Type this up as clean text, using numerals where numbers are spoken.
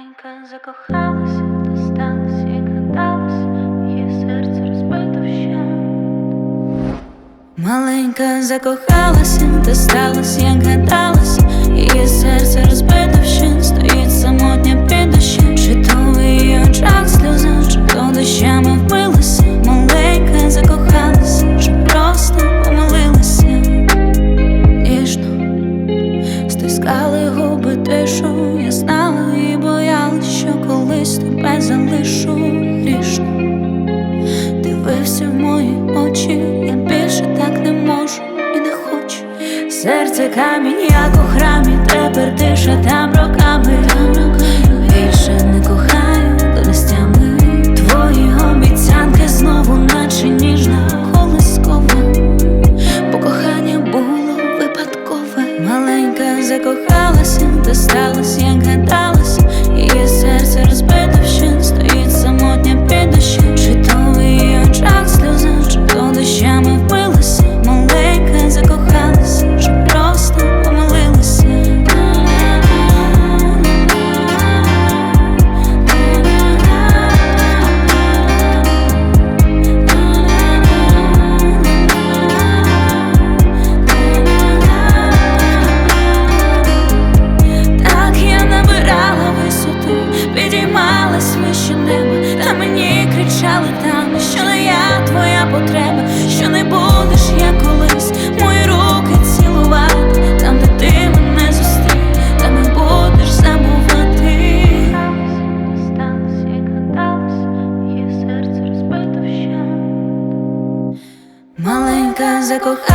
Маленька закохалася, та сталася, як гадалась, її серце розбито вщент. Маленька закохалася, та сталася, як гадалась, її серце розбито вщент. Стоїть самотня під дощем, чи то в її очах сльоза, чи то дощами вмилася. Маленька закохалася, чи просто помилилася. Ніжно стискали губи тишу, я знала і боялась, що колись тебе залишу. Грішно дивився в мої очі, я більше так не можу і не хочу. Серце камінь, як у храмі, тепер дише там роками. Більше не кохаю до нестями. Твої обіцянки знову, наче ніжна колискова, бо кохання було випадкове. Маленька закохалася, та сталася, як гадалась, її серце розбито вщент. Стоїть самотня під дощем, чи то в її очах сльоза, чи то дощами вмилася. Маленька закохалася, чи просто помилилася. Так я набирала висоту, підіймалась вище неба, та мені кричали там, що не я твоя потреба, що не будеш, як колись, мої руки цілувати, там, де ти мене зустрів, там не будеш забувати. Сталося, як гадалось, її серце розбито вщент. Маленька закохалася.